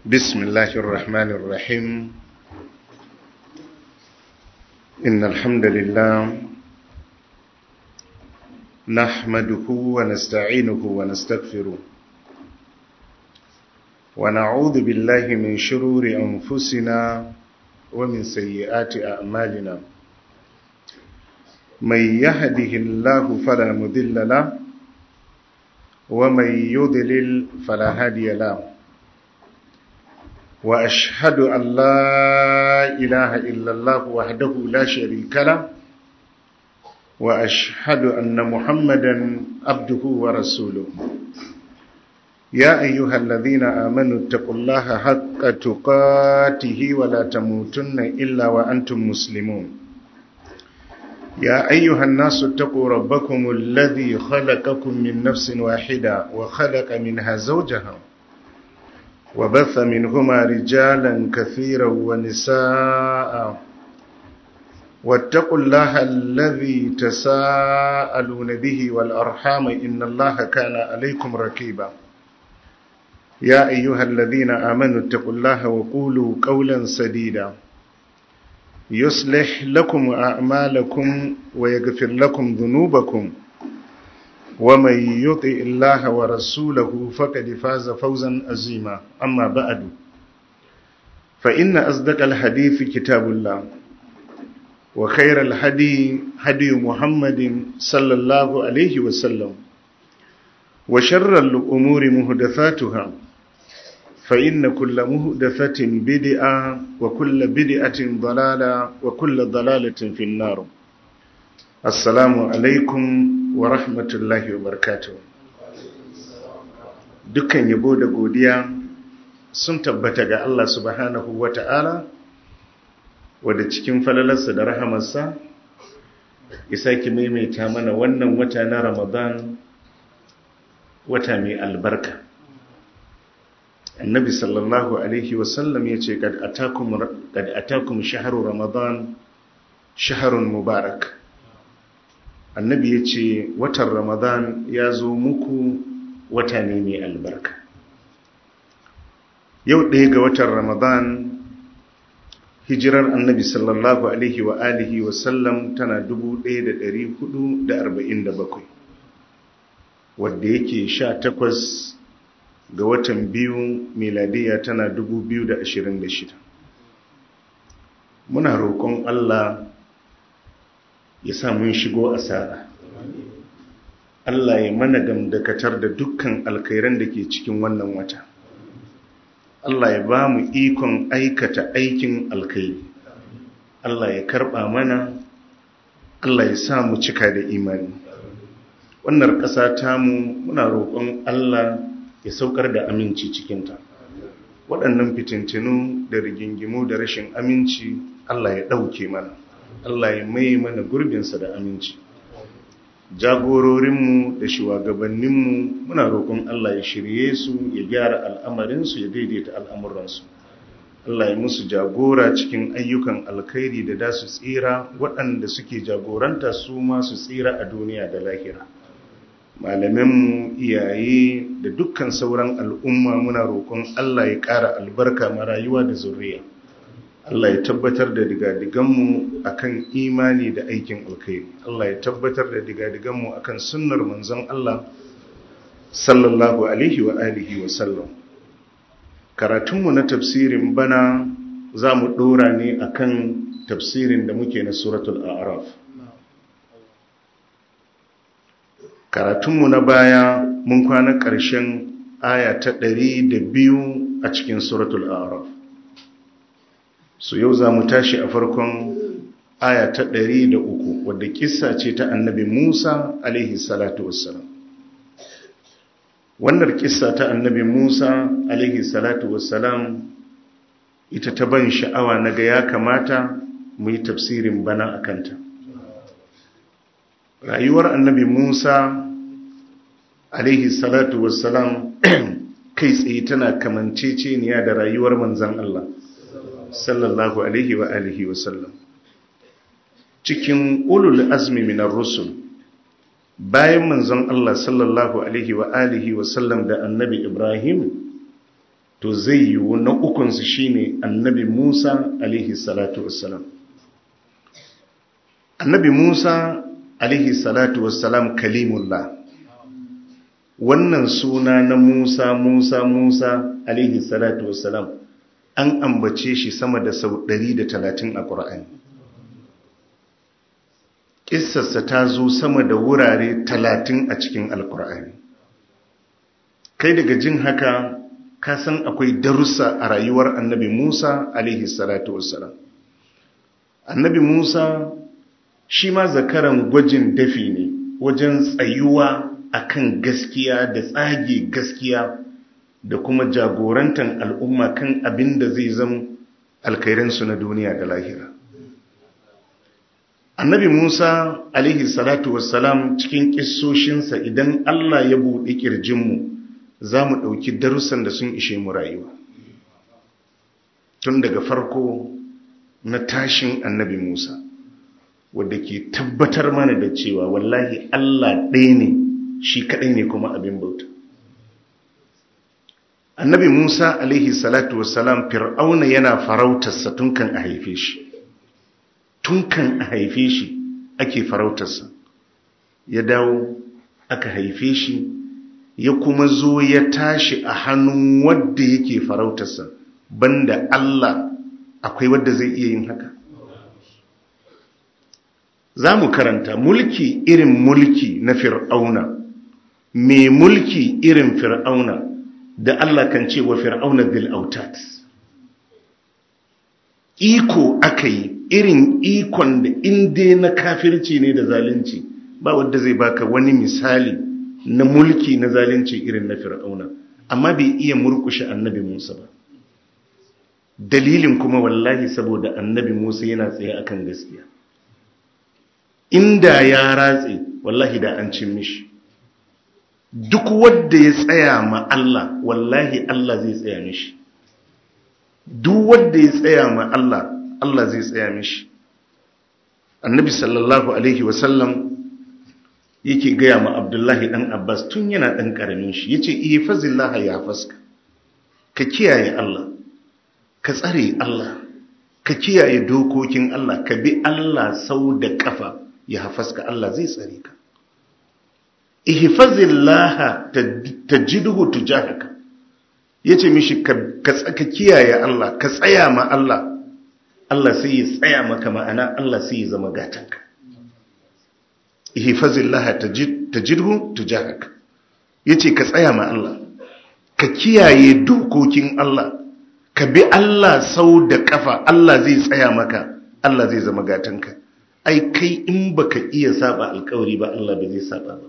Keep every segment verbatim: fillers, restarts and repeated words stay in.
بسم الله الرحمن الرحيم. إن الحمد لله نحمده ونستعينه ونستغفره ونعوذ بالله من شرور أنفسنا ومن سيئات أعمالنا. من يهده الله فلا مضل له ومن يضلل فلا هادي له. وأشهد أن لا إله إلا الله وحده لا شريك له وأشهد أن محمدا عبده ورسوله. يا أيها الذين آمنوا اتقوا الله حق تقاته ولا تموتن إلا وأنتم مسلمون. يا أيها الناس اتقوا ربكم الذي خلقكم من نفس واحدة وخلق منها زوجها وبث منهما رجالا كثيرا ونساء واتقوا الله الذي تساءلون به والأرحام إن الله كان عليكم رقيبا. يا أيها الذين آمنوا اتقوا الله وقولوا قولا سديدا يصلح لكم أعمالكم ويغفر لكم ذنوبكم ومن يطع الله ورسوله فقد فاز فوزا عظيما. أما بعد فإن أصدق الحديث كتاب الله وخير الهدي هدي محمد صلى الله عليه وسلم وشر الأمور محدثاتها فإن كل محدثة بدعة وكل بدعة ضلالة وكل ضلالة في النار. السلام عليكم wa rahmatullahi wa barakatuh. Dukkan yabo da godiya sun tabbata ga Allah subhanahu wa ta'ala, wadda cikin falalarsa da rahamarsa ya sake maimaita mana wannan wata na Ramadan, wata mai albarka. Annabi sallallahu alaihi wasallam ya ce kad atakum kad atakum shahru Ramadan shahrun mubarak. Annabi ya ce watan Ramadan ya zo muku wata ne mai albarka. Yau ɗaya ga watan Ramadan hijirar annabi sallallahu alaihi wa alihi wa sallam tana dubu ɗaya da ɗari hudu da arba'in da bakwai, wadda yake sha takwas ga watan biyu miladiya tana dubu biyu da ashirin da shida. Muna roƙon Allah ya sa mun shigo a sa'a. Allah ya mana gamdakatar da dukkan alkhairan da ke cikin wannan wata. Allah ya ba mu ikon aikata aikin alkhairi. Allah ya karɓa mana, Allah ya sa mu cika da imani. Wannan ƙasa tamu muna roƙon Allah ya saukar da aminci cikinta. Waɗannan fitintinu da rigingimu da rashin aminci Allah ya ɗauke mana. Allah ya mai mana gurbinsa da aminci. Jagororinmu da shugabanninmu muna roƙon Allah ya shirye su, ya gyara al'amarinsu, ya daidaita al'amuransu. Allah ya musu jagora cikin ayyukan alkhairi da da su tsira, waɗanda suke jagoranta su ma su tsira a duniya da lahira. Malamanmu, iyaye da dukkan sauran al'umma muna roƙon Allah ya ƙara albarka ma rayuwa da zuriya. Allah ya tabbatar da digadiganmu akan imani da aikin alkhairi. Allah ya tabbatar da digadiganmu akan sunnar manzon Allah sallallahu alaihi wa alihi wa sallam. Karatunmu na tafsirin bana za mu dora ne akan tafsirin da muke na suratul a'raf. Karatunmu na baya mun kwana ƙarshen aya ta ɗari da biyu a cikin suratul a'raf. So yau za mu tashi a farkon aya ta ɗari da uku, wadda kissa ce ta annabi Musa alaihi salatu wassalam. Wannan kissa ta annabi Musa alaihi salatu wassalam ita ta ban sha'awa na ga ya kamata mu yi tafsirin bana a kanta. Rayuwar annabi Musa alaihi salatu wassalam kai tsaye tana kamanceceniya da rayuwar manzon Allah sallallahu alaihi wa alihi wa sallam. Cikin ulul azmi minar rusul, bayan manzon Allah sallallahu alaihi wa alihi wa sallam da annabi Ibrahim, to zai yi na ukunsu shine annabi Musa alaihi salatu wassalam. Annabi Musa alaihi salatu wassalam kalimullah. Wannan suna na Musa Musa Musa alaihi salatu wassalam an ambace shi sama da sau ɗari da talatin a Qur'ani. Kissarsa ta zo sama da wurare talatin a cikin Alƙur'ani. Kai daga jin haka ka san akwai darussa a rayuwar annabi Musa alaihi salatu wassalam. Annabi Musa shi ma zakaran gwajin dafi ne wajen tsayuwa akan gaskiya da tsage gaskiya da kuma jagorantar al'umma kan abin da zai zama alkhairansu na duniya da lahira. Annabi Musa alaihi salatu wassalam cikin kissoshinsa idan Allah ya buɗe ƙirjinmu za mu ɗauki darussan da sun ishe mu rayuwa. Tun daga farko na tashin annabi Musa, wadda ke tabbatar mana da cewa wallahi Allah ɗaya ne, shi kaɗai ne kuma abin bauta. Annabi Musa alaihi salatu wassalam, Fir'auna yana farautarsa tun kan a haife shi. Tun kan a haife shi ake farautarsa. Ya dawo aka haife shi, ya kuma zo ya tashi a hannun wadda yake farautarsa, banda Allah akwai wadda zai iya yin haka. Za mu karanta mulki irin mulki na Fir'auna, mai mulki irin Fir'auna da Allah kan ce wa Fir'auna bil autat. Iko aka yi irin ikon da inda na kafirci ne da zalunci, ba wadda zai baka wani misali na mulki na zalunci irin na Fir'auna, amma bai iya murkushe annabi Musa ba. Dalilin kuma wallahi saboda annabi Musa yana tsaye akan gaskiya. Inda ya ratse wallahi da an cin mishi. Duk wanda ya tsaya ma Allah wallahi Allah zai tsaya mishi. Duk wanda ya tsaya ma Allah Allah zai tsaya mishi. Annabi sallallahu alaihi wasallam yake gaya ma Abdullahi dan Abbas tun yana dan karamin shi, yace ihfazillaha ya faska. Ka kiyaye Allah, ka tsare Allah, ka kiyaye dokokin Allah, ka bi Allah sau da kafa, ya hafaska Allah zai tsare ka. Ihfazillaha tajidhu tujahaka. Yace mishi ka ka kiyaye Allah, ka tsaya ma Allah, Allah sai ya tsaya maka, ma'ana Allah sai ya zama gatanka. Ihfazillaha tajidhu tujahaka. Yace ka tsaya ma Allah, ka kiyaye dokokin Allah, ka bi Allah sau da kafa, Allah zai tsaya maka, Allah zai zama gatanka. Ai kai in baka iya saba alƙawari ba, Allah ba zai saba ba.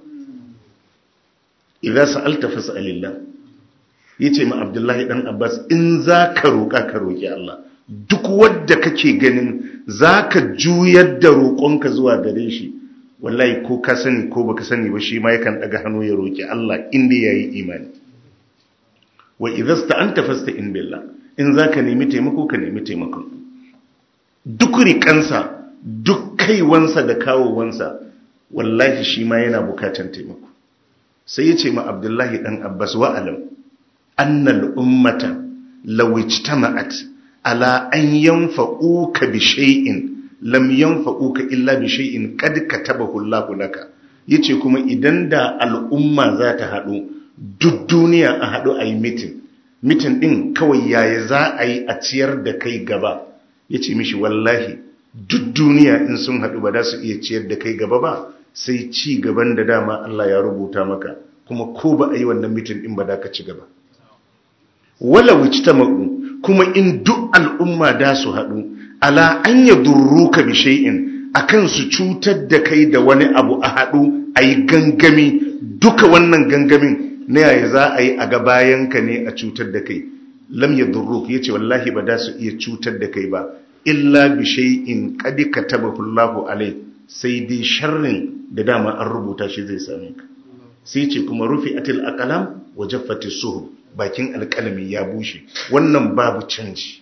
Idza sa'alta fas'alillah. Yace ma Abdullahi dan Abbas, in zaka roƙa ka roƙi Allah. Duk wanda kake ganin zaka juyar da roƙonka zuwa gare shi, wallahi ko ka sani ko baka sani ba, shi ma yakan daga hannu ya roƙi Allah inda yayi imani. Wa idza sta'anta fasta'in billah. In zaka nemi taimako ka nemi taimako. Duk riƙansa, duk kaiwansa da kawowansa, wallahi shi ma yana bukatan taimako. Sai yace ma Abdullahi dan Abbas, wa'alam annal ummata law ijtama'at ala an yanfa'uka bi shay'in lam yanfa'uka illa bi shay'in qad katabahu Allahu laka. Yace kuma idan da al'umma za ta hadu, duk duniya a hadu ayi meeting, meeting din kawai yaya za a yi a ciyar da kai gaba, yace mishi wallahi duk duniya in sun hadu ba za su iya ciyar da kai gaba ba, sai ci gaban da dama Allah ya rubuta maka, kuma ko ba a yi wannan meeting din ba da ka ci gaba. Wala wujtama'u, kuma in duk al'umma da su haɗu ala an yadurruka bi shay'in, akan su cutar da kai da wani abu, a haɗu ayi gangami, duka wannan gangamin na yaya za a yi a ga bayanka ne a cutar da kai, lam yadurruka, yace wallahi ba da su iya cutar da kai ba, illa bi shay'in qad katabahu Allahu alai, sai dai sharrin da dama an rubuta shi zai same ka. Sai ce kuma rufi'atil aqlam wa jaffatis suhuf, bakin alƙalami ya bushe. Wannan babu canji.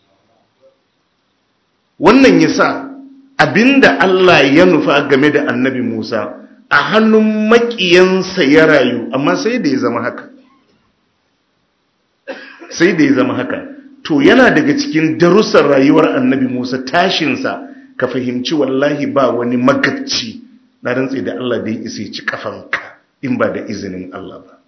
Wannan yasa abinda Allah ya nufa game da annabi Musa a hannun maƙiyansa ya rayu, amma sai da ya zama haka. sai da ya zama haka. To yana daga cikin darussan rayuwar annabi Musa tashinsa ka fahimci wallahi ba wani magabci na rantsi da Allah da ya isa ci kafanka in ba da izinin Allah ba.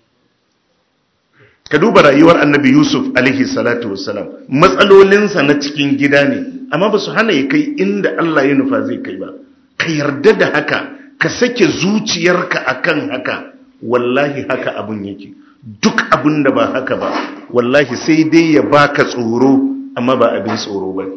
Ka duba rayuwar annabi Yusuf alaihi salatu wassalam, matsalolinsa na cikin gida ne amma ba su hana ya kai inda Allah ya nufa zai kai ba. Ka yarda da haka, ka sake zuciyarka akan haka, wallahi haka abun yake. Duk abin da ba haka ba wallahi sai dai ya baka tsoro amma ba abin tsoro ba.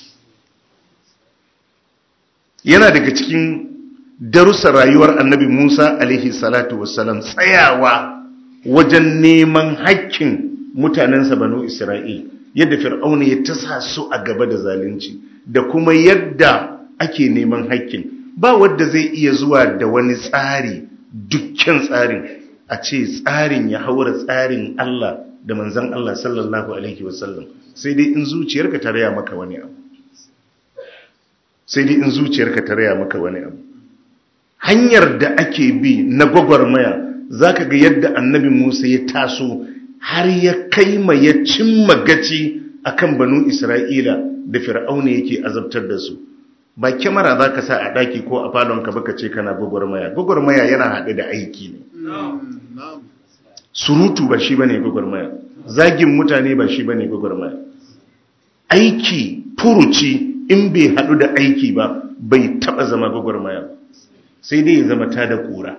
Yana daga cikin darussan rayuwar annabi Musa alaihi salatu wassalam tsayawa wajen neman hakkin mutanensa banu Isra'il, yadda Fir'auna ya tasa su a gaba da zalunci da kuma yadda ake neman hakkin. Ba wanda zai iya zuwa da wani tsari, dukkan tsarin a ce tsarin ya haura tsarin Allah da manzan Allah sallallahu alaihi wasallam, sai dai in zuciyarka ta raya maka wani abu sai dai in zuciyarka ta raya maka wani abu hanyar da ake bi na gwagwarmaya zaka ga yadda annabi Musa ya taso har ya kai ma ya cimma gaci akan banu Isra'ila da Fir'auna yake azabtar da su. Ba kyamara zaka sa a daki ko a falon ka baka ce kana gwagwarmaya. Gwagwarmaya yana haɗe da aiki ne. Surutu ba shi bane gwagwarmaya, zagin mutane ba shi bane gwagwarmaya. Aiki, furuci in bai haɗu da aiki ba bai taɓa zama gwagwarmaya, sai dai ya zama ta da ƙura.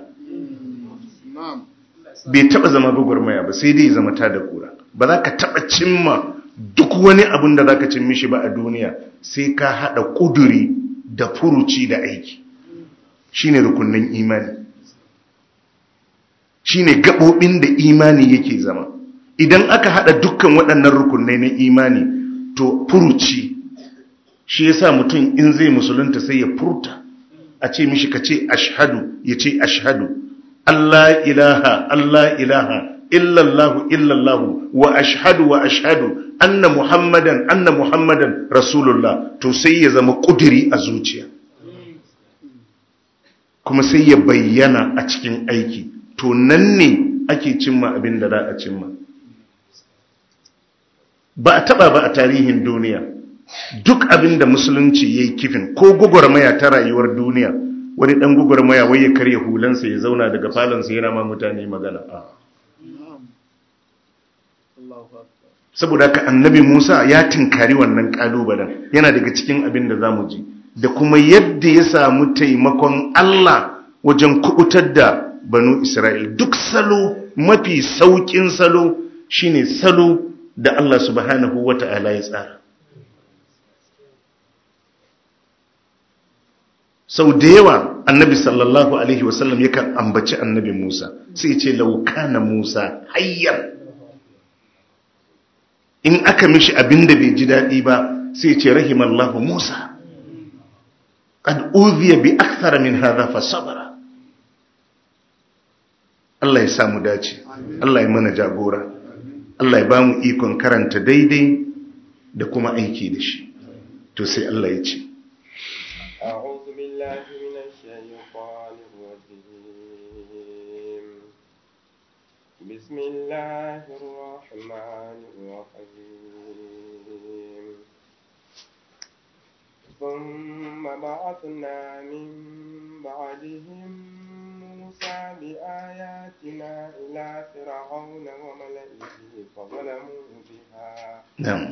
Bai taɓa zama gwagwarmaya ba sai dai ya zama ta da ƙura. Ba za ka taɓa cimma duk wani abin da za ka cin mishi ba a duniya sai ka haɗa ƙuduri da furuci da aiki. Shi ne rukunin imani, shi ne gaɓoɓin da imani yake zama. Idan aka haɗa dukkan waɗannan rukunai na imani to furuci shi ya sa mutum in zai musulunta sai ya furta a ce mishi ka ce ashhadu, ya ce ashhadu Allah ilaha Allah ilaha illallahu illallahu wa ashhadu wa ashhadu anna muhammadan anna muhammadan rasulullah. To sai ya zama ƙuduri a zuciya kuma sai ya bayyana a cikin aiki. To nan ne ake cimma abin da za a cimma. Ba a taba ba a tarihin duniya duk abin da musulunci ya yi kifin ko gwagwarmaya ta rayuwar duniya, wani ɗan gwagwarmaya wai ya karya hulansa ya zauna daga falonsa yana ma mutane magana. Saboda haka annabi Musa ya tinkari wannan ƙalubalen, yana daga cikin abin da za mu ji da kuma yadda ya samu taimakon Allah wajen kubutar da banu Isra'il. Duk salo mafi saukin salo shine salo da Allah subhanahu wata'ala ya tsara. Sau da yawa annabi sallallahu alaihi wasallam yakan ambaci annabi Musa sai ce law kana Musa hayyan. In aka mishi abinda bai ji daɗi ba sai ce rahimallahu Musa qad udhiya bi akthar min hadha fa sabara. Allah ya samu dace, Allah ya mana jagora, Allah ya ba mu ikon karanta daidai da kuma aiki da shi. To sai Allah ya ce a'udhu billahi minash shaytanir rajim. Bismillahir rahmanir rahim. Thumma ba'athna min ba'dihim موسى بآياتنا إلى فرعون وملئه فظلموا بها نعم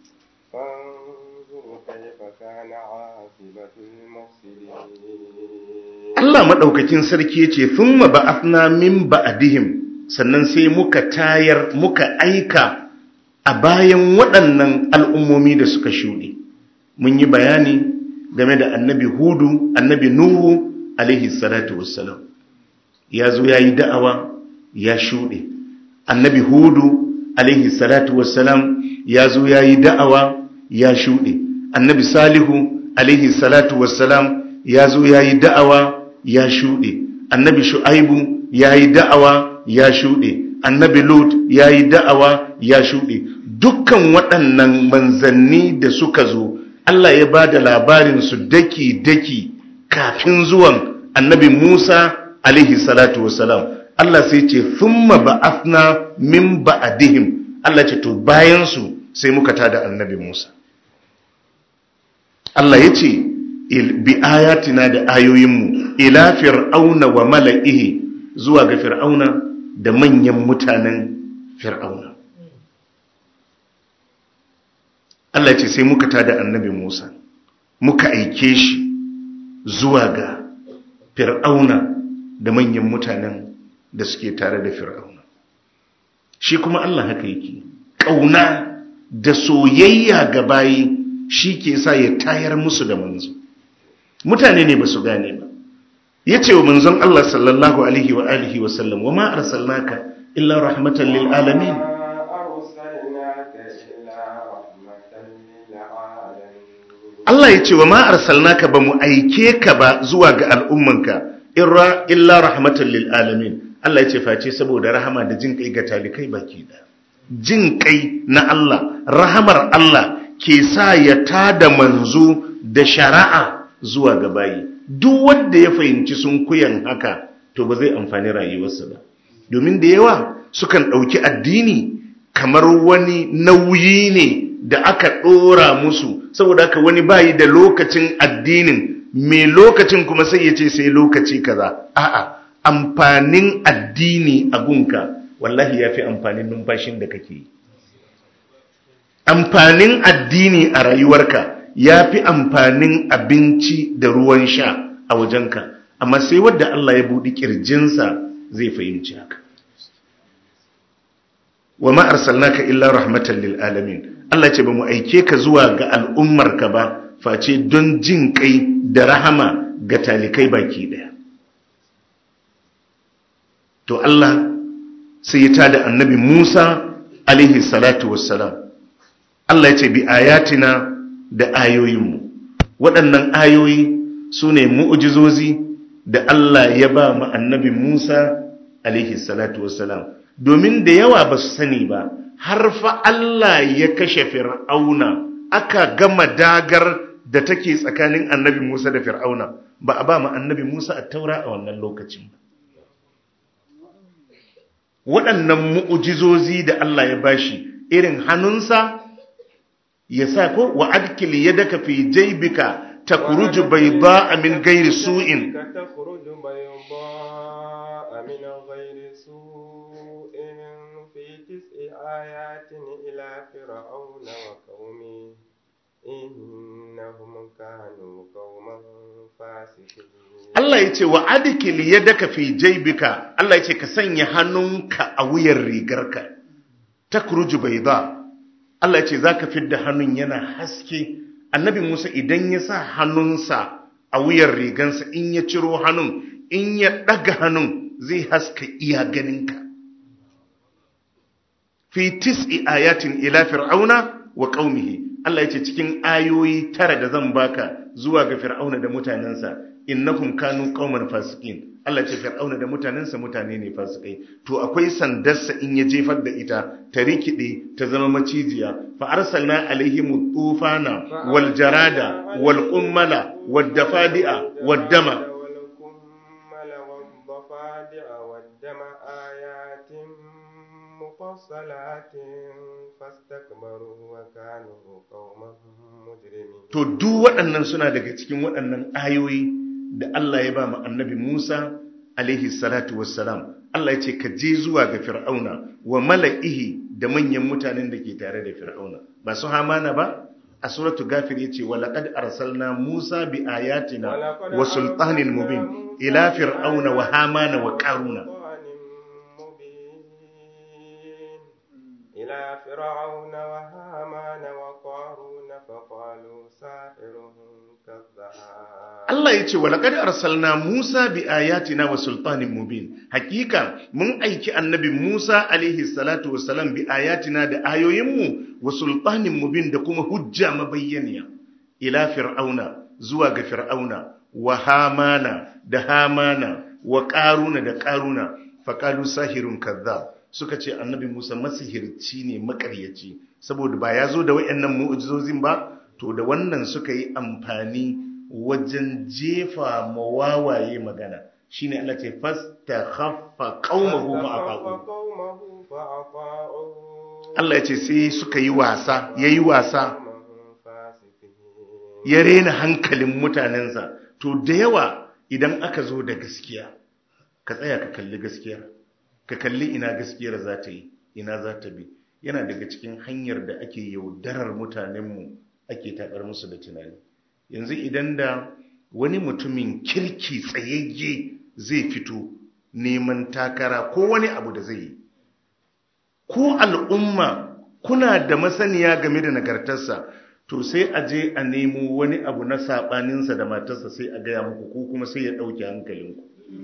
فانظر كيف كان عاقبة المفسدين. Allah madaukakin sarki yace thumma ba'athna min ba'dihim, sannan sai muka tayar muka aika a bayan waɗannan al'ummomi da suka shuɗe. Mun yi bayani game da annabi Hudu, annabi Nuhu alaihi salatu wassalam. Ya zo ya yi da'awa ya shuɗe. Annabi Hudu alaihi salatu wassalam ya zo ya yi da'awa ya shuɗe. Annabi Salihu alaihi salatu wassalam ya zo ya yi da'awa ya shuɗe. Annabi Shu'aibu ya yi da'awa ya shuɗe. Annabi Lut ya yi da'awa ya shuɗe. Dukkan waɗannan manzanni da suka zo Allah ya ba da labarinsu daki-daki kafin zuwan annabi Musa alaihi salatu wasalam. Allah sai ce thumma ba'athna min ba'dihim, Allah ce to bayan su sai muka tada annabi Musa. Allah ya ce bi ayatina da ayoyinmu ila fir'auna wa mala'ihi zuwa ga fir'auna da manyan mutanen fir'auna. Allah ce sai muka tada annabi Musa muka aike shi zuwa ga fir'auna da manyan mutanen da suke tare da fir'auna. Shi kuma Allah haka yake ƙauna da soyayya ga bayi shi ke sa ya tayar musu da manzo. Mutane ne ba su gane ba. Ya ce wa manzon Allah sallallahu alaihi wa alihi wa sallam wa ma arsalnaka illa rahmatan lil alamin. Allah ya ce wa ma arsalnaka ba mu aike ka ba zuwa ga al'ummanka illa rahmatan lil alamin. Allah ya ce face saboda rahama da jin kai ga talikai baki da. Jin kai na Allah, rahamar Allah ke sa ya tada manzo da shari'a zuwa ga bayi. Duk wanda ya fahimci sun kuyan haka to ba zai amfani rayuwarsa ba. Domin da yawa sukan ɗauki addini kamar wani nauyi ne da aka ɗora musu, saboda haka wani bayi da lokacin addinin, mai lokacin kuma sai ya ce sai lokaci kaza. A'a, amfanin addini a gunka wallahi ya fi amfanin numfashin da kake yi. Amfanin addini a rayuwarka ya fi amfanin abinci da ruwan sha a wajenka, amma sai wadda Allah ya buɗi ƙirjinsa zai fahimci haka. Wa ma arsalnaka illa rahmatan lil alamin. Allah ce ba mu aike ka zuwa ga al'ummarka ba face don jin kai da rahama ga talikai baki daya. To Allah sai ya tada annabi Musa alaihi salatu wassalam. Allah ya ce bi ayatina da ayoyinmu. Waɗannan ayoyi su ne mu'ujizozi da Allah ya ba mu annabi Musa alaihi salatu wassalam. Domin da yawa ba su sani ba, har fa Allah ya kashe Fir'auna, aka gama dagar da take tsakanin annabi Musa da Fir'auna, ba a ba mu annabi Musa a taura a wannan lokacin ba. Waɗannan mu'ujizozi da Allah ya bashi, irin hannunsa ya sa ko wa adkil yadaka fi jaybika takhruju bayda'a min ghairi su'in ayatin ila fir'auna wa qaumi innahum kanu qauman fasiqin. Allah yace wa adkil yadaka fi jaybika, Allah yace ka sanya hannunka a wuyar rigarka, takruju bayda. Allah yace zaka fidda hannun yana haske. Annabi Musa idan ya sa hannunsa a wuyar rigansa, in ya ciro hannun, in ya daga hannun zai haska iya ganinka. Fi tis'i ayatin ila fir'auna wa qaumihi. Allah yace cikin ayoyi tara da zan baka zuwa ga fir'auna da mutanensa, innakum kanu qauman fasiqin. Allah yace fir'auna da mutanensa mutane ne fasikai. To akwai sandarsa in ya jefar da ita ta rikide ta zama macijiya. Fa arsalna alaihim tufana wal jarada wal qummala wad dafadi'a wad dama to duk waɗannan suna daga cikin waɗannan ayoyi da Allah ya ba mu annabi Musa alaihi salatu wassalam. Allah ya ce ka je zuwa ga fir'auna wa mala'ihi da manyan mutanen da ke tare da fir'auna, ba su Hamana ba. A suratu Ghafir yace wa laqad arsalna Musa bi ayatina wa sultanin mubin ila fir'auna wa hamana wa qaruna. إلى فرعون وهامان وقارون فقالوا ساحر كذاب. Allah ya ce wa laqad arsalna Musa bi ayatina wa sultanin mubin. Hakika mun aiki annabi Musa alaihi salatu wassalam bi ayatina da ayoyinmu wa sultanin mubin da kuma hujja mabayyaniya ila fir'auna zuwa ga fir'auna wa hamana da hamana wa qaruna da qaruna faqalu sahirun kazzab. Suka ce annabi Musa masihirci ne makaryaci, saboda ba ya zo da wayannan mu'ujizozin ba. To da wannan suka yi amfani wajen jefa mawawaye magana. Shine Allah ce fastakhaffa qaumahu fa aqa'u. Allah ya ce sai suka yi wasa yayi wasa قوما فاسقين ya rena hankalin mutanensa. To da yawa idan aka zo da gaskiya ka tsaya ka kalli gaskiyar, ka kalli ina gaskiyar za ta yi, ina za ta bi. Yana daga cikin hanyar da ake yaudarar mutanenmu, ake taɓar musu da tunani. Yanzu idan da wani mutumin kirki tsayayye zai fito neman takara ko wani abu da zai yi, ko al'umma kuna da masaniya game da nagartarsa, to sai a je a nemo wani abu na saɓaninsa da matarsa sai a gaya muku, ko kuma sai ya ɗauke hankalinku.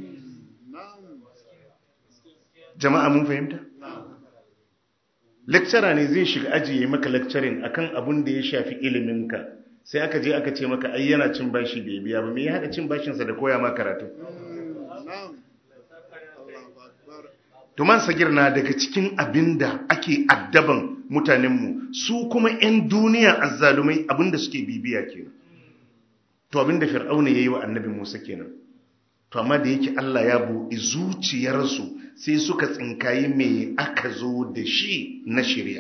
Jama'a mun fahimta? Lecturer ne zai shiga aji ya yi maka lecturing akan abun da ya shafi iliminka, sai aka je aka ce maka ai yana cin bashi bai biya ba. Me ya haɗa cin bashinsa da koya ma karatu? Tuman sagir na daga cikin abin da ake addaban mutanenmu, su kuma 'yan duniya azzalumai abin da suke bibiya kenan. To abin da Fir'auna ya yi wa annabi Musa kenan. To amma da yake Allah ya buɗi zuciyarsu sai suka tsinkayi me aka zo da shi na shirya.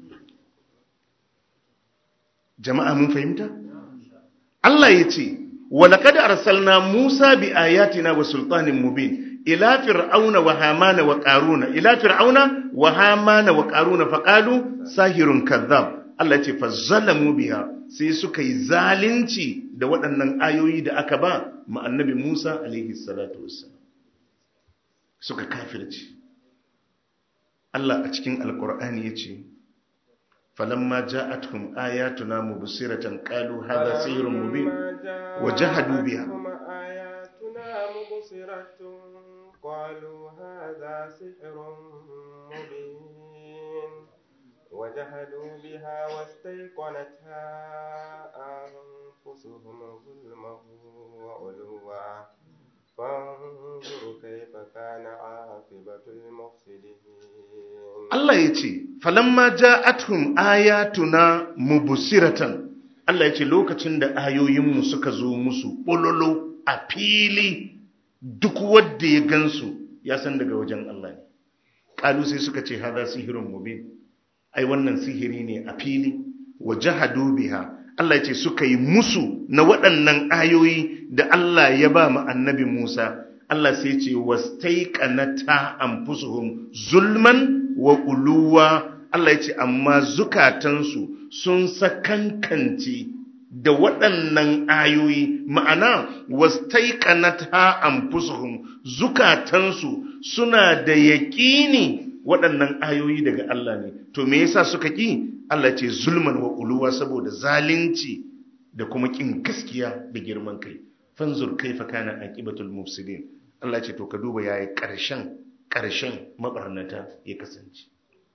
Jama'a mun fahimta? Allah ya ce, "Walaqad arsalna Musa bi ayatina wa sultanin mubin ila fir'auna wa hamana wa qaruna ila fir'auna wa hamana wa qaruna faqalu sahirun kadhab." Allah ya ce fa zalamu biha, sai suka yi zalunci da waɗannan ayoyi da aka ba ma annabi Musa alaihi salatu wassalam. Suka kafirci. Allah a cikin Alƙur'ani ya ce, falamma ja'atuhum ayatuna mubsiratan qalu hadha sihrun mubin wa jahadu biha ayatuna mubsiratun qalu hadha sihrun mubin wa jahadu biha wastayqanatha anfusuhum zulman wa ulwa fanzur kayfa kana aqibatul mufsidin. Allah ya ce, falamma ja'atuhum ayatuna mubsiratan, Allah ya ce lokacin da ayoyinmu suka zo musu bololo a fili, duk wanda ya gansu ya san daga wajen Allah ne. Kalu sai suka ce hada sihirun mubin, ai wannan sihiri ne a fili. Wa jahadu biha, Allah ya ce suka yi musu na waɗannan ayoyi da Allah ya ba mu annabi Musa. Allah sai ce wastaiqanata anfusuhum zulman wa uluwa. Allah ya ce amma zukatansu sun sakankance da waɗannan ayoyi, ma'ana wastaiqanata anfusuhum, zukatansu suna da yaƙini waɗannan ayoyi daga Allah ne. To me yasa suka ƙi? Allah ce zulman wa uluwa, saboda zalunci da kuma ƙin gaskiya da girman kai. Fanzur kaifa kana aqibatul mufsidin. Allah ce to ka duba yayi ƙarshen ƙarshen mabarnata ya kasance.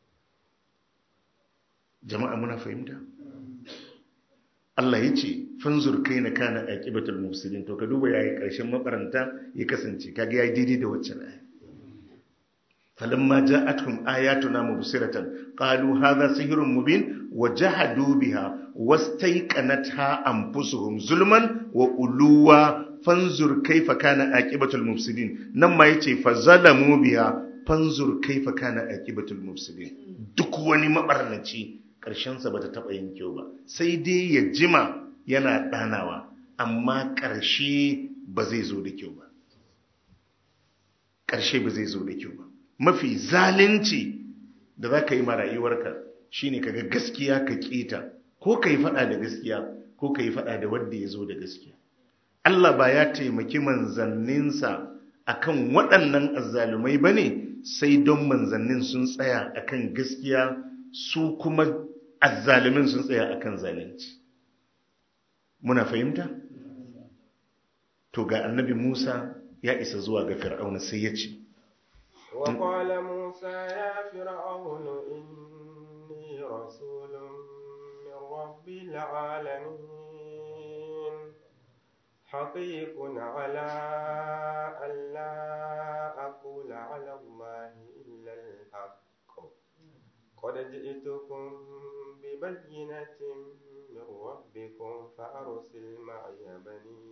Jama'a muna fahimta? Allah ya ce fanzur kaina kana aqibatul mufsidin, to ka duba yayi ƙarshen mabarnata ya kasance. Kaga yayi daidai da waccan aya. falamma ja'atuhum ayatuna mubsiratan qalu hadha sihrun mubin wa jahadu biha wastayqanatha anfusuhum zulman wa uluwa fanzur kaifa kana aqibatul mufsidin. Nan ma yace fazalamu biha fanzur kaifa kana aqibatul mufsidin. Duk wani mabarnaci karshen sa bata taba yin kyau ba, sai dai ya jima yana danawa, amma karshe ba zai zo da kyau ba. Karshe ba zai zo da kyau ba. Mafi zalunci da za ka yi ma rayuwarka shine kaga gaskiya ka kita, ko ka yi faɗa da gaskiya ko ka yi faɗa da wanda ya zo da gaskiya. Allah ba ya taimaki manzanninsa akan waɗannan azzalumai ba ne sai don manzannin sun tsaya akan gaskiya, su kuma azzalumin sun tsaya akan zalunci. Muna fahimta? To ga annabi Musa ya isa zuwa ga Fir'auna sai ya ce, وقال موسى يا فرعون إني رسول من رب العالمين حقيق على ألا أقول على الله إلا الحق قد جئتكم ببينة من ربكم فأرسل معي بني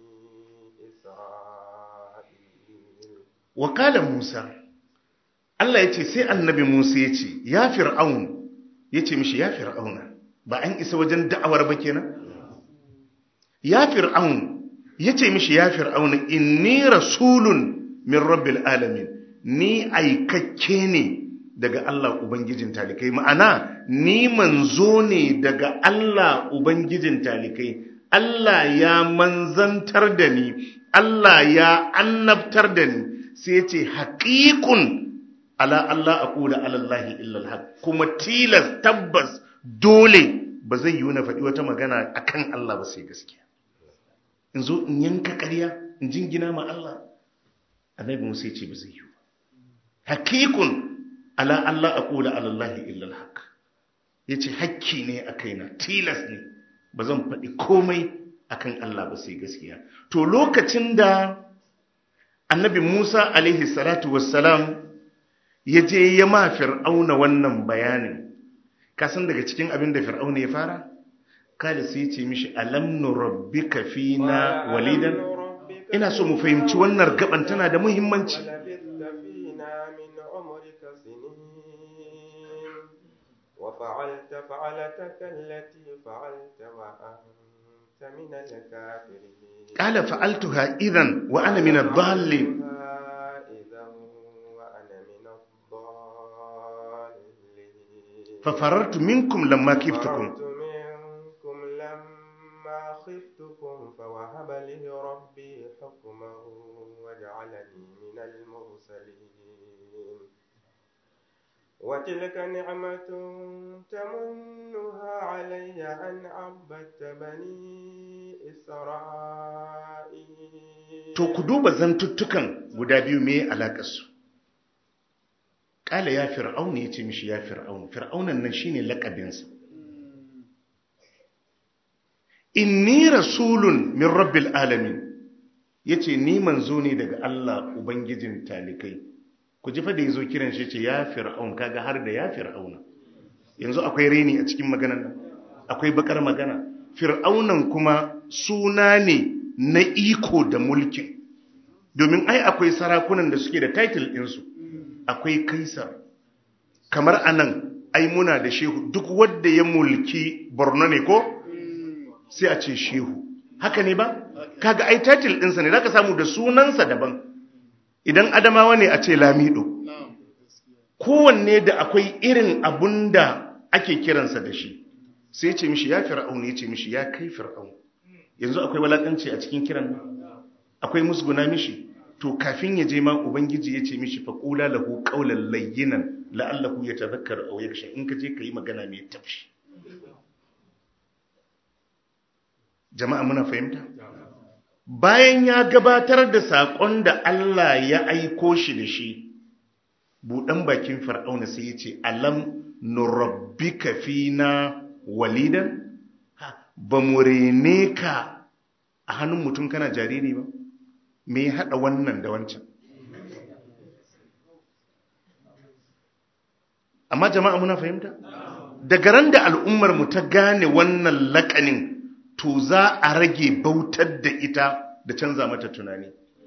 إسرائيل. وقال موسى, Allah ya ce sai annabi Musa ya ce, ya Fir'aun, yace mishi ya fir'auna ba an isa wajen da'awar ba kenan ya fir'aun yace mishi ya fir'auna inni rasulun min rabbil alamin ni aikakke ne daga Allah ubangijin talikai ma'ana ni manzo ne daga Allah ubangijin talikai Allah ya manzantar da ni Allah ya annabtar da ni sai yace haqiqun ala Allah aqula ala Allah illa alhaq kuma tilas tabbas dole ba zai yi na faɗi wata magana akan Allah ba sai gaskiya in zo in yanka ƙarya in jingina ma Allah annabi Musa ya ce ba zai yi ba haqiqun ala Allah aqula ala Allah illa alhaq yace hakki ne a kaina tilas ne ba zan faɗi komai akan Allah ba sai gaskiya to lokacin da annabi Musa alaihi salatu wassalam ya je ya ma fir'auna wannan bayanin kasan daga cikin abin da fir'auna ya fara kada sai ce mishi alam nurabbika fina walidan ina so mu fahimci wannan gaban tana da muhimmanci وفعلت فعلتك التي فعلت وأنت من الكافرين قال فعلتها إذن وأنا من الضالين ففررت منكم لما خفتكم منكم لما خفتكم فوهب لي ربي حكما وجعلني من المرسلين وتلك نعمة تمنها علي أن عبدت بني إسرائيل to ku duba zantuttukan guda biyu me alakar su kala ya fir'aun yace mishi ya fir'aun fir'aunan nan shine lakabinsa inni rasulun min rabbil alamin yace ni manzo ne daga Allah ubangijin talikai ku ji fa da yazo kiran shi yace ya fir'aun kaga har da ya fir'auna yanzu akwai reni a cikin maganar nan akwai bakar magana fir'aunan kuma suna ne na iko da mulkin domin ai akwai sarakunan da suke da title din su akwai kaisar kamar anan ai muna da shehu duk wanda ya mulki Borno ne ko sai a ce shehu haka ne ba kaga ai title din sa ne zaka samu da sunansa daban idan Adamawa ne a ce Lamido kowanne da akwai irin abunda ake kiransa da shi sai ya ce mishi ya fir'aun ya ce mishi ya kai fir'aun yanzu akwai walakanci a cikin kiran akwai musguna mishi to kafin ya je ma ubangiji ya ce mishi faqula lahu qawlan layyinan la'allahu yatadhakkaru aw yakhsha in ka je kai magana mai tafshi jama'a muna fahimta bayan ya gabatar da sakon da Allah ya aiko shi da shi budan bakin fir'auna sai ya ce alam nurabbika fina walidan ba mu rene ka a hannun mutum kana jariri ba me ya haɗa wannan da wancan amma jama'a muna fahimta daga ran da al'ummar mu ta gane wannan laƙanin to za a rage bautar da ita da canza mata tunani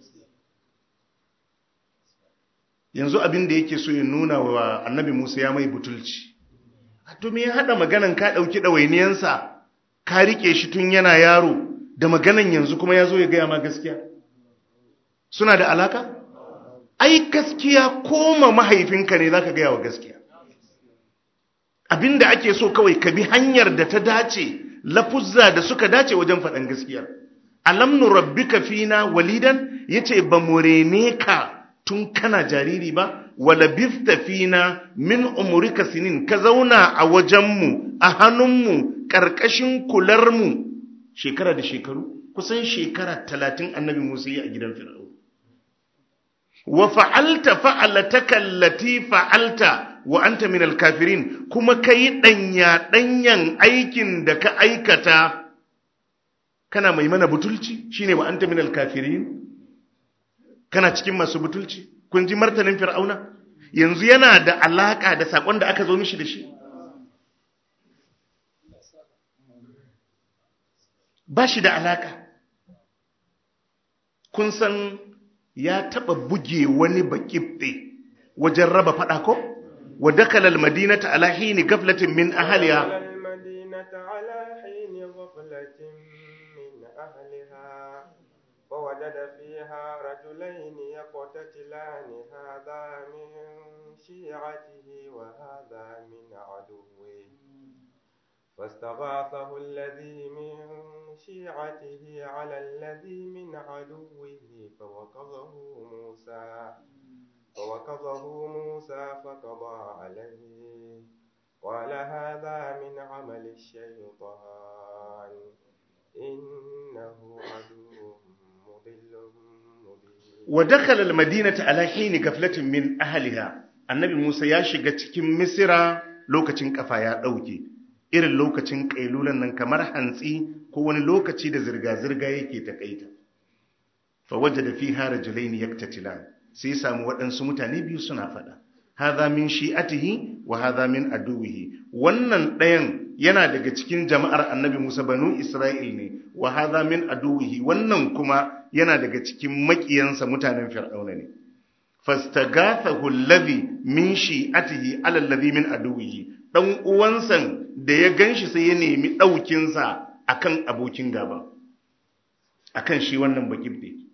yanzu abin da yake so ya nuna wa annabi Musa ya mai butulci to me ya haɗa maganan ka ɗauki ɗawainiyansa ka rike shi tun yana yaro da maganan yanzu kuma ya zo ya gaya ma gaskiya suna da alaka ai gaskiya koma mahaifinka ne zaka gaya wa gaskiya abinda ake so kawai ka bi hanyar da ta dace lafuzza da suka dace wajen faɗan gaskiya alam nurabbika fina walidan yace ba mu rene ka tun kana jariri ba wala bifta fina min umrika sinin ka zauna a wajenmu a hannunmu ƙarƙashin kularmu shekara da shekaru kusan shekara talatin annabi Musa yi a gidan Fir'aun wa fa'alta fa'alataka allati fa'alta wa anta min al-kafirin kuma kai danya danyan aikin da ka aikata kana mai mana butulci shine wa anta min al-kafirin kana cikin masu butulci kun ji martanin Fir'auna yanzu yana da alaka da sakon da aka zo mishi da shi ba shi da alaka kun san ya taba buge wani bakifte wajen raba fada ko wa dakala al-madinata ala hini ghaflatin min ahliha المدينة على حين غفلة من أهلها ووجد فيها رجلين يقتتلان هذا من شيعته وهذا من عدوه فاستغاثه الذي من شيعته على الذي من عدوه فوكزه موسى فوكزه موسى فقضى عليه قال هذا من عمل الشيطان إنه عدو مضل مبين ودخل المدينة على حين غفلة من أهلها النبي موسى ya shiga cikin Misira lokacin kafa ya dauke irin lokacin kailulan nan kamar hantsi ko wani lokaci da zirga zirga yake takaita fa wajada fiha rajulayn yaktatilan sai samu waɗansu mutane biyu suna fada hadha min shi'atihi wa hadha min aduwihi wannan ɗayan yana daga cikin jama'ar annabi Musa banu Isra'il ne wa hadha min aduwihi wannan kuma yana daga cikin makiyansa mutanen Fir'auna ne fastagathahu alladhi min shi'atihi ala alladhi min aduwihi dan uwansa da ya ganshi sai ya nemi daukin sa akan abokin gaba akan shi wannan bakibde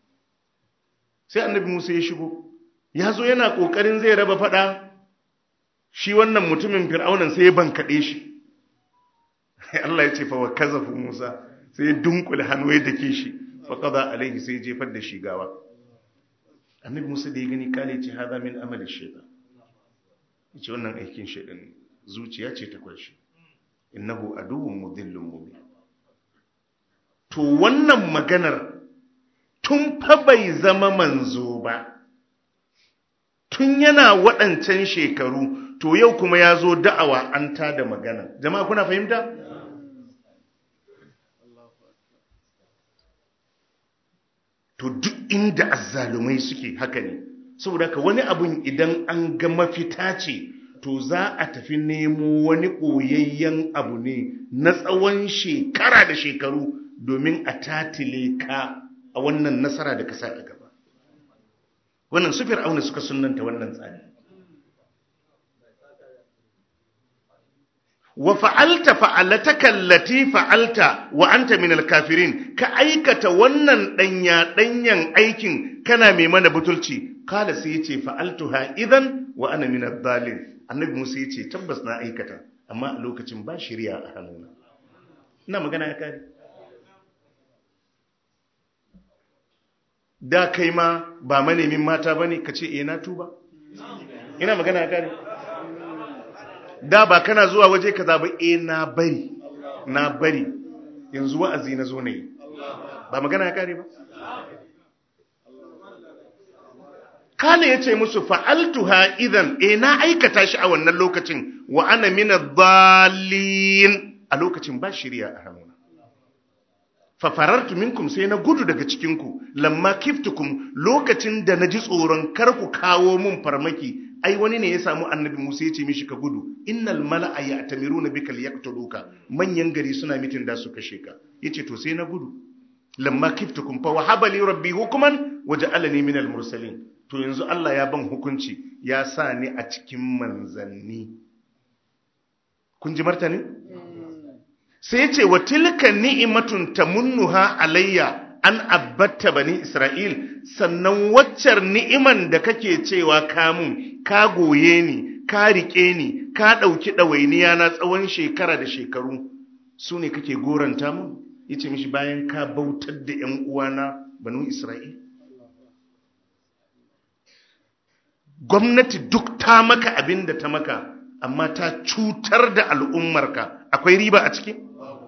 sai annabi Musa ya shigo ya zo yana ƙoƙarin zai raba faɗa shi wannan mutumin fir'aunan sai ya bankaɗe shi Allah ya ce fa wa kazafu Musa sai ya dunkule hannu ya dake shi fa qada alaihi sai ya jefar da shi gawa annabi Musa da ya gani kale ce hada min amali shaytan yace wannan aikin shaytan zuciya ce ta kwashi innahu aduwwun mudhillun mubin to wannan maganar tun fa bai zama manzo ba tun yana waɗancan shekaru to yau kuma ya zo da'awa an ta da magana jama'a kuna fahimta? To duk inda azzalumai suke haka ne saboda ka wani abun idan an ga mafita ce to za a tafi nemo wani ɓoyayyen abu ne na tsawon shekara da shekaru domin a tatile ka a wannan nasara da ka sa a gaba wannan su fir'auna suka sunnanta wannan tsari wa fa'alta fa'alataka allati fa'alta wa anta minal kafirin ka aikata wannan danya danyan aikin kana mai mana butulci kala sai yace fa'altuha idan wa ana minadh dhalin annabi Musa yace tabbas na aikata amma a lokacin ba shari'a a hannuna ina magana ya kare da kai ma ba manemin mata bane kace eh na tuba ina magana ya kare da ba kana zuwa waje kaza ba eh na bari na bari yanzu wa'azi na zo ne ba magana ya kare ba kana yace musu fa'altuha idan eh na aikata shi a wannan lokacin wa ana minadh-dhallin a lokacin ba shiriya a hannuna fa farartu minkum sai na gudu daga cikin ku lamma kiftukum lokacin da naji tsoron kar ku kawo mun farmaki ai wani ne ya samu annabi Musa ya ce mishi ka gudu innal mala'a ya'tamiruna bika liyaqtuluka manyan gari suna mitin da su kashe ka yace to sai na gudu lamma kiftukum fa wahaba li rabbi hukman waja'alani minal mursalin to yanzu Allah ya ban hukunci ya sa ni a cikin manzanni kun ji martani sai yace wa tilka ni'matun tamunnuha alayya an abbatta bani Isra'il sannan waccar ni'iman da kake cewa kamun ka goye ni ka rike ni ka ɗauki ɗawainiya na tsawon shekara da shekaru su ne kake goranta mun yace mishi bayan ka bautar da ‘yan uwana banu Isra'il gwamnati duk ta maka abin da ta maka amma ta cutar da al'ummarka akwai riba a ciki?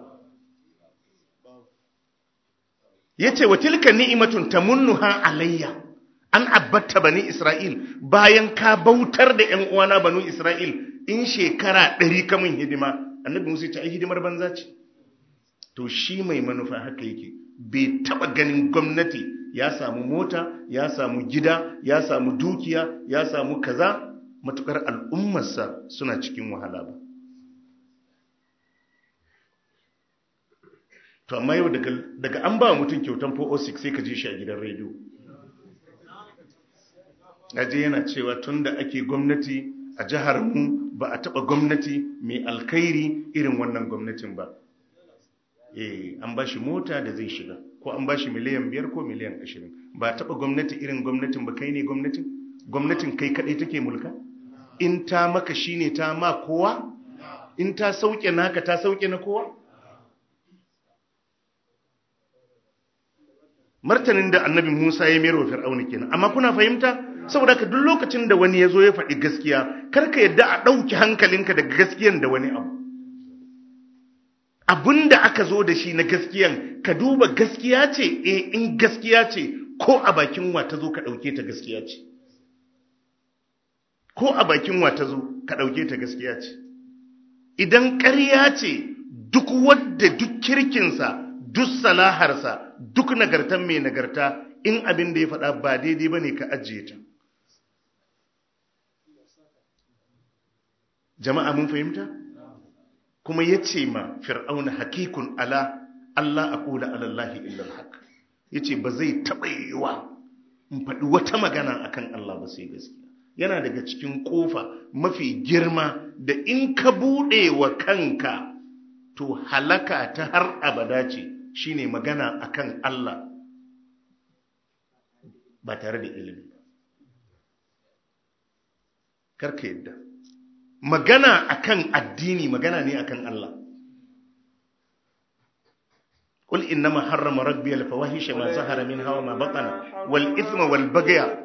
yace wa tilka ni'matun tamunnuha alayya an abbatta bani Isra'il bayan ka bautar da ƴan uwana banu Isra'il in shekara ɗari kamun hidima annabi Musa ta yi hidimar banza ce to shi mai manufa haka yake bai taba ganin gwamnati ya samu mota ya samu gida ya samu dukiya ya samu kaza matukar al'ummarsa suna cikin wahala ba to amma yau daga, daga an ba mutum kyautan four oh six sai ka je shi a gidan rediyo aje yana cewa tun da ake gwamnati a jihar mu ba a taba gwamnati mai alkhairi irin wannan gwamnatin ba. Eh, an bashi mota da zai shiga, ko an bashi miliyan biyar ko miliyan ashirin. Ba taba gwamnati irin gwamnatin ba. Kai ne gwamnatin? Gwamnatin kai kadai take mulka? In ta maka shine ta ma kowa? In ta sauke naka ta sauke na kowa? Martanin da annabi Musa ya mero Fir'auna kenan. Amma kuna fahimta? Saboda ka duk lokacin da wani ya zo ya faɗi gaskiya, karka yadda a ɗauki hankalinka daga gaskiyan da wani abu. Abinda aka zo da shi na gaskiyan, ka duba gaskiya ce, eh in gaskiya ce, ko a bakin wa ta zo ka ɗauke ta gaskiya ce. Ko a bakin wa ta zo ka ɗauke ta gaskiya ce. Idan ƙarya ce, duk wadda duk kirkinsa, duk salaharsa, duk nagartan mai nagarta, in abin da ya faɗa ba daidai ba ne ka ajiye ta. Jama'a mun fahimta? Kuma ya ce ma Fir'auna hakikun ala Allah a ƙula alallahi illal haq. Ya ce ba zai taɓa yiwuwa in faɗi wata magana akan Allah ba sai gaskiya. Yana daga cikin ƙofa mafi girma da in ka buɗe wa kanka to halaka ta har abada ce, shine magana akan Allah ba tare da ilimi ba. Karka yadda. Magana akan addini magana ne akan Allah. Qul innama harrama rabbi al-fawahisha ma zahara minha wa ma batana wal ithma wal bagya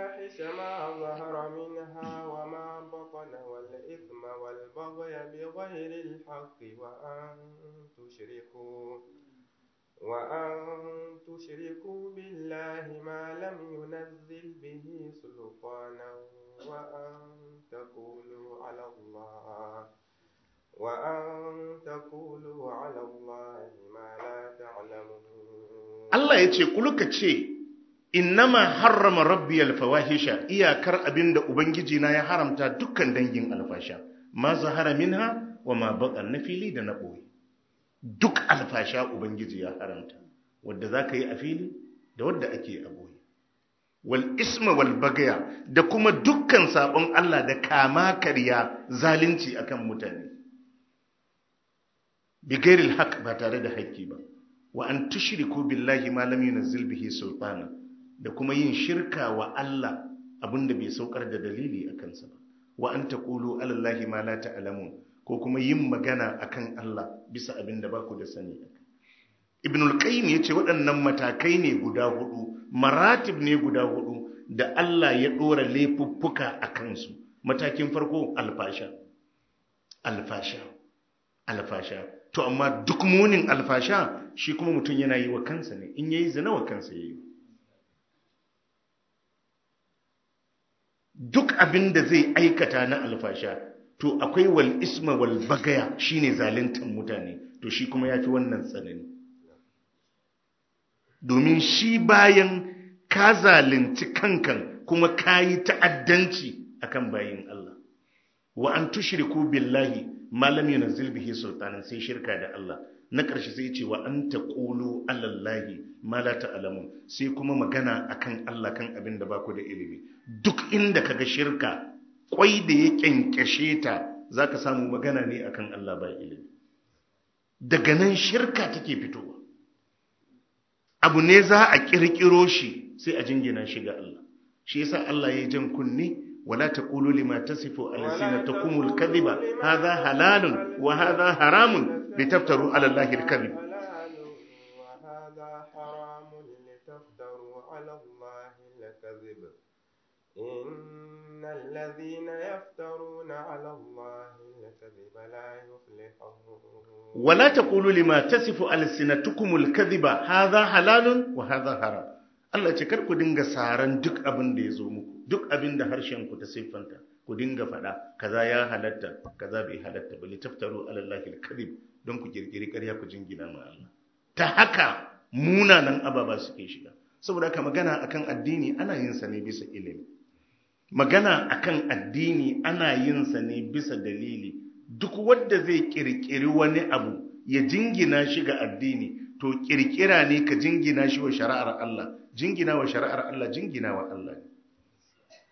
بغير الحق وأن تشركوا وأن تشركوا بالله ما لم ينزل به سلطانا وأن تقولوا على الله وأن تقولوا على الله ما لا تعلمون. الله يتي قلوك تشي إنما حرم ربي الفواحش إياكر أبين دا أبنجينا يا حرمتا دكان دنجين الفاشا ma zahara minha wa ma batan, na fili da na ɓoye. Duk alfasha ubangiji ya haramta, wadda za ka yi a fili da wadda ake a ɓoye. Wal isma wal bagaya, da kuma dukkan sabon Allah da kama karya zalunci akan mutane bigairil haq, ba tare da haƙƙi ba. Wa an tushriku billahi ma lam yunzil bihi sultana, da kuma yin shirka wa Allah abinda bai saukar da dalili akan sa ba. Wa an taqulu ala Allahi ma la ta'lamun, ko kuma yin magana akan Allah bisa abin da baku da sani. Ibn al-Qayyim yace waɗannan matakai ne guda hudu, maratib ne guda hudu da Allah ya dora laifuffuka akan su. Matakin farko alfasha. Alfasha. Alfasha. To amma duk munin alfasha shi kuma mutum yana yi wa kansa ne, in yayi zina wa kansa yayi. Duk abin da zai aikata na alfasha, to akwai wal isma wal bagaya, shine zaluntar mutane, to shi kuma yafi wannan tsanani. Domin shi bayan ka zalunci kankan kuma kayi ta'addanci akan bayin Allah. Wa an tushriku billahi ma lam yunzil bihi sultanan, sai shirka da Allah. Na ƙarshe sai ce wa an taqulu ala Allahi ma la ta'lamun, sai kuma magana akan Allah kan abin da baku da ilimi. Duk inda kaga shirka, kwai da ya kyankyashe ta, zaka samu magana ne akan Allah ba ilimi. Daga nan shirka take fitowa. Abu ne za a kirkiro shi sai a jingina shi ga Allah. Shi yasa Allah ya jan kunni, wala taqulu lima tasifu alsinatukumul kadhiba hadha halalun wa hadha haramun litaftaru ala Allahi al-kadhib. إن الذين يفترون على الله الكذب لا يفلحون. ولا تقولوا لما تصف ألسنتكم الكذب هذا حلال وهذا حرام. Allah ce kar ku dinga saran duk abin da ya zo muku, duk abin da harshen ku ta siffanta, ku dinga faɗa kaza ya halatta, kaza bai halatta ba, litaftaru ala Allahi al-kadhib, don ku kirkiri ƙarya ku jingina ma Allah. Ta haka munanan ababa suke shiga. Saboda haka magana akan addini ana yin sa ne bisa ilimi. Magana akan addini ana yin sa ne bisa dalili. Duk wanda zai kirkiri wani abu ya jingina shi ga addini, to kirkira ne ka jingina shi wa shari'ar Allah. Jingina wa shari'ar Allah, jingina wa Allah.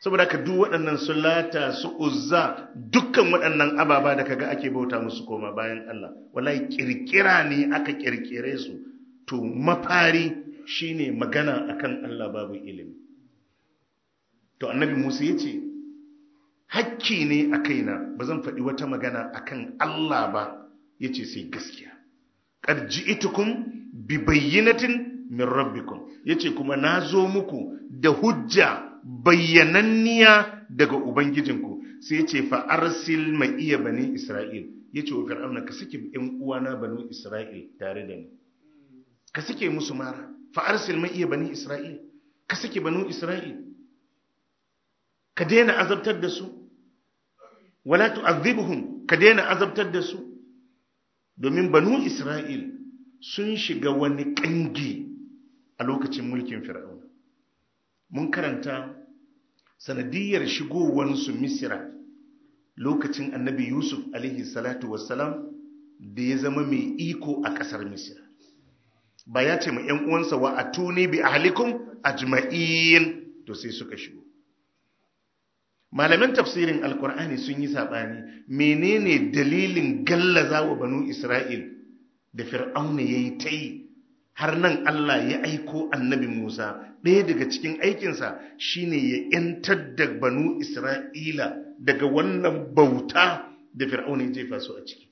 saboda ka duk waɗannan su lata su uzza dukkan waɗannan ababa da kaga ake bauta musu koma bayan Allah wallahi kirkira ne aka kirkire su to mafari shine magana akan Allah babu ilimi. To annabi Musa yace hakki ne a kaina bazan faɗi wata magana akan Allah ba yace sai gaskiya. Qad ji'tukum bi bayyinatin min rabbikum yace kuma nazo muku da hujja bayyananniya daga ubangijinku sai yace fa arsil ma iya bani Isra'il yace wa fir'auna ka sake ƴan uwana bani Isra'il tare da ni ka sake musu mara fa arsil ma iya bani Isra'il ka sake bani Isra'il ka daina azabtar da su wala tu'adhibhum ka daina azabtar da su domin banu Isra'il sun shiga wani kangi a lokacin mulkin fir'auna. Mun karanta sanadiyar shigowansu Misira lokacin annabi Yusuf alaihi salatu wassalam da ya zama mai iko a ƙasar Misira. Ba ya ce ma ‘yan uwansa wa atuni bi ahlikum ajma'in to sai suka shigo. Malaman tafsirin Alƙur'ani sun yi saɓani menene dalilin gallaza wa banu Isra'il da fir'auna ya yi ta yi har nan Allah ya aiko annabi Musa ɗaya daga cikin aikinsa shine ya ‘yantar da banu Isra'ila daga wannan bauta da fir'auna ya jefa su a ciki.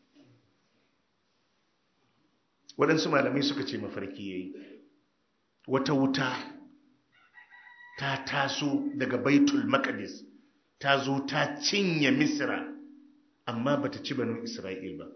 Waɗansu malamai suka ce mafarki ya yi wata wuta ta taso daga Baitul Maqdis ta zo ta cinye Misra amma bata ci banu Isra'il ba.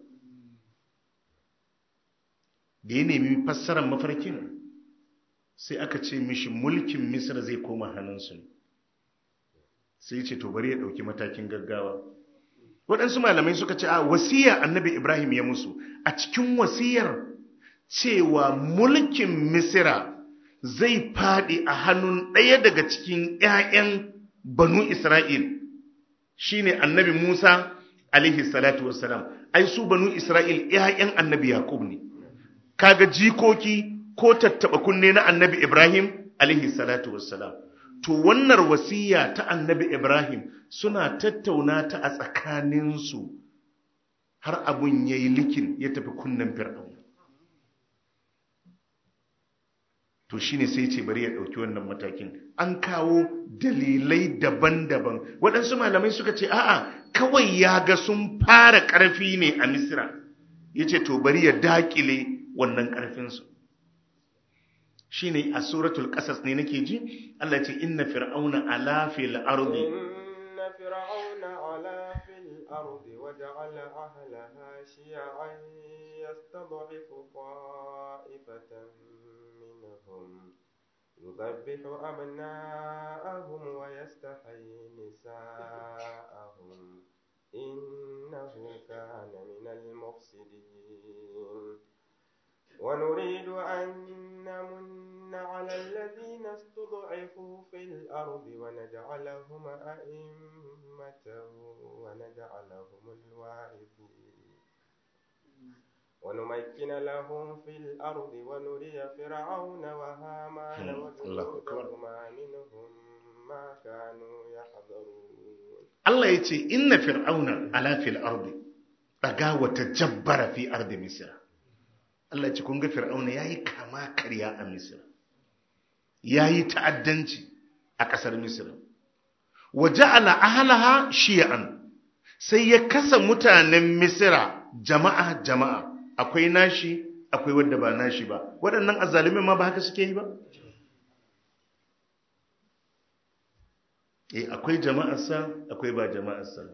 Da ya nemi fassarar mafarkin sai aka ce mishi mulkin Misra zai koma hannunsu ne. Sai ce to bari ya ɗauki matakin gaggawa. Waɗansu malamai suka ce a wasiya annabi Ibrahim ya musu a cikin wasiyar cewa mulkin Misra zai faɗi a hannun ɗaya daga cikin ‘ya'yan banu Isra'il shine annabi Musa alaihi salatu wassalam. Ai su banu Isra'il ‘ya'yan annabi Yaqub ne. Kaga jikoki ko tattaba kunne na annabi Ibrahim alaihi salatu wassalam. To wannan wasiya ta annabi Ibrahim suna tattauna ta a tsakaninsu har abun yayi likin ya tafi kunnen fir'aun. To shine sai ce bari ya dauki wannan matakin. An kawo dalilai daban-daban. Waɗansu malamai suka ce a'a kawai ya ga sun fara ƙarfi ne a Misra. Yace to bari ya dakile wannan ƙarfinsu shi ne a suratul ƙasas ne nake ji Allah ce inna fir'auna ala fil ardi inna fir'auna ala fil ardi wa ja'ala ahlaha shi'an yastad'ifu ta'ifatan minhum yudabbihu abna'ahum wa yastahyi nisa'ahum innahu kana minal mufsidin ونريد أن نمن على الذين استضعفوا في الأرض ونجعلهم أئمة ونجعلهم الوارثين ونمكن لهم في الأرض ونري فرعون وهامان وجنودهما منهم ما كانوا يحذرون. الله يقول إن فرعون على في الأرض طغى وتجبر في أرض مصر. Allah ce kun ga Fir'auna yayi kama karya a Misra yayi ta'addanci a ƙasar Misra waja'ala ahlaha shi'an sai ya kasa mutanen Misra jama'a jama'a akwai nashi akwai wanda ba nashi ba waɗannan azzalimin ma ba haka suke yi ba eh akwai jama'arsa akwai ba jama'arsa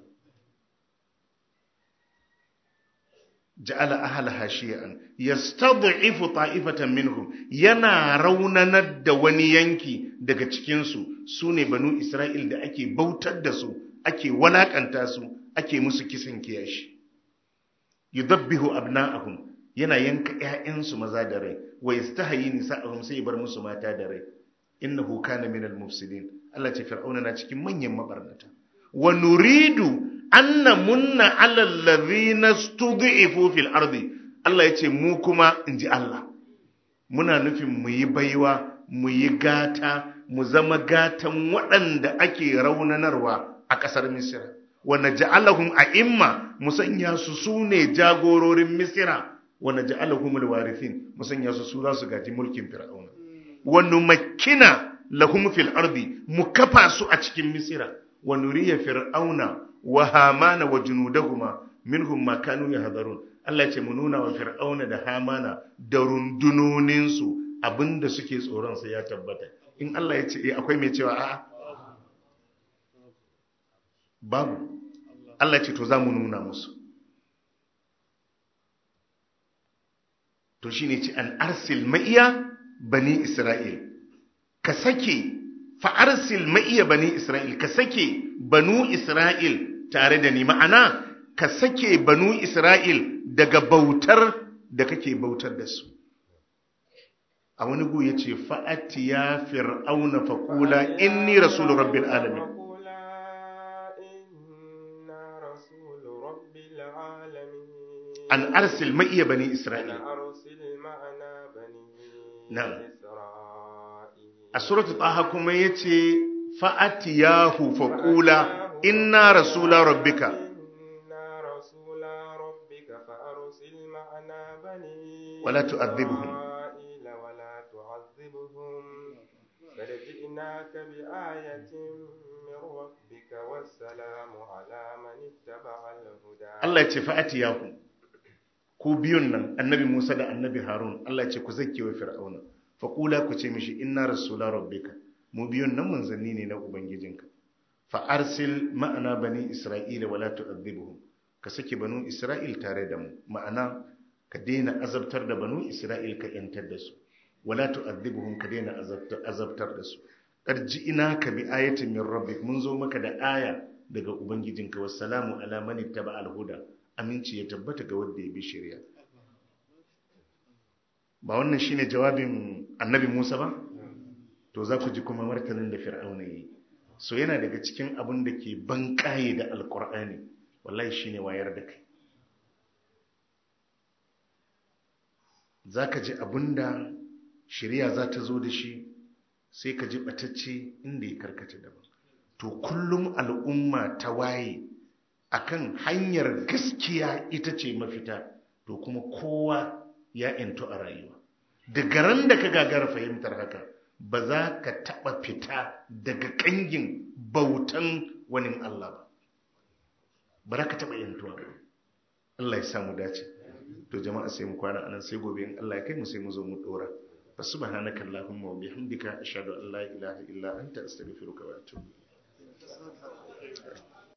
ja'ala ahlaha shi'an yastad'ifu ta'ifatan minhum yana raunanar da wani yanki daga cikin su sune banu Isra'il da ake bautar da su ake walakanta su ake musu kisan kiyashi yudabbihu abna'ahum yana yanka ƴaƴansu maza da rai wa yastahyi nisa'ahum sai bar musu mata da rai innahu kana minal mufsidin Allah ce fir'auna na cikin manyan mabarnata wa nuridu anna munna ala allazina stud'ifu fil ardi Allah yace mu kuma inji Allah muna nufin mu yi baiwa mu yi gata mu zama gatan waɗanda ake raunanarwa a ƙasar Misira wa naj'alahum a'imma musanya su sune jagororin Misira wa naj'alahum alwarithin musanya su su za su gaji mulkin Fir'auna wa numakkina lahum fil ardi mu kafa su a cikin Misira wa nuriya fir'auna wa hamana wa junudahuma minhum ma kanu yahdharun Allah ce mu nuna wa fir'auna da hamana da rundunonin su abinda suke tsoron sa ya tabbata in Allah ya ce eh akwai mai cewa a'a babu Allah ce to za mu nuna musu to shine ce an arsil ma'iya bani Isra'il ka sake fa arsil ma'iya bani Isra'il ka sake banu Isra'il tare da ni ma'ana ka sake banu Isra'il daga bautar da kake bautar da su a wani gu yace fa'ati ya fir'auna faqula inni rasulu rabbil alamin an arsil ma'iya bani Isra'il na'am a suratul taha kuma yace fa'atiyahu faqula inna rasula rabbika wala tu'adhibhum wala tu'adhibhum qad ji'naka bi'ayatin min rabbika wassalamu ala man ittaba'a al-huda Allah yace fa'atiyahu ku biyun nan annabi Musa da annabi Harun Allah yace ku zakkewa fir'auna faƙula ku ce mishi inna rasula rabbika mu biyun nan manzanni ne na ubangijinka fa arsil ma'ana bani isra'ila wala tu'adhibuhum ka saki banu isra'il tare da mu ma'ana ka daina azabtar da banu isra'il ka yantar da su wala tu'adhibuhum ka daina azabtar da su ina ka bi ayatin min rabbik mun zo maka da aya daga ubangijinka wassalamu ala man ittaba al-huda aminci ya tabbata ga wanda ya bi shari'a ba wannan shine jawabin annabi Musa ba to za ku ji kuma martanin da fir'auna yi so yana daga cikin abin da ke banƙaye da alƙur'ani wallahi shine wayar da kai za ka ji abin da shari'a za ta zo da shi sai ka ji ɓatacce inda ya karkata daban to kullum al'umma ta waye akan hanyar gaskiya ita ce mafita to kuma kowa ya into a rayuwa daga ran da ka gagara fahimtar haka ba za ka taɓa fita daga ƙangin bautan wani Allah ba ba za ka taɓa yantuwa ba Allah ya samu dace to jama'a sai mu kwana anan sai gobe in Allah ya kai mu sai mu zo mu dora fa subhanaka allahumma wa bihamdika ashhadu an la ilaha illa anta astaghfiruka wa atubu